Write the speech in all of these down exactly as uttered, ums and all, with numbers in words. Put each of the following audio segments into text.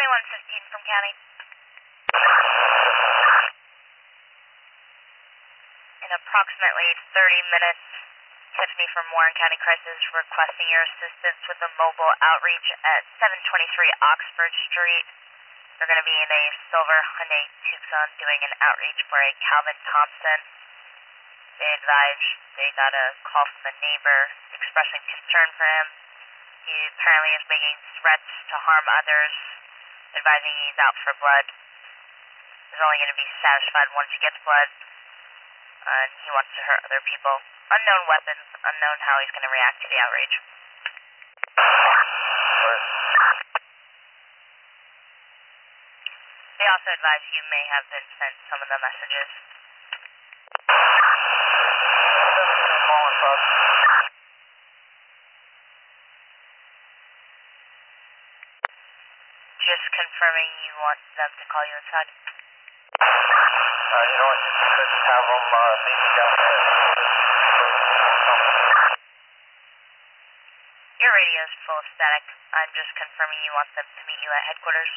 twenty-one fifteen from county. In approximately thirty minutes, Tiffany from Warren County Crisis requesting your assistance with a mobile outreach at seven twenty-three Oxford Street. They're going to be in a silver Hyundai Tucson doing an outreach for a Calvin Thompson. They advised they got a call from a neighbor expressing concern for him. He apparently is making threats to harm others, advising he's out for blood. He's only going to be satisfied once he gets blood, and he wants to hurt other people. Unknown weapons, unknown how he's going to react to the outrage. They also advise you may have been sent some of the messages. Just confirming you want them to call you inside. Uh, you know what, you could just have them uh, meet me down there. Your radio is full of static. I'm just confirming you want them to meet you at headquarters.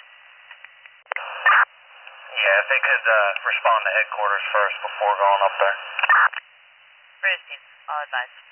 Yeah, if they could uh, respond to headquarters first before going up there. Received. I'll advise.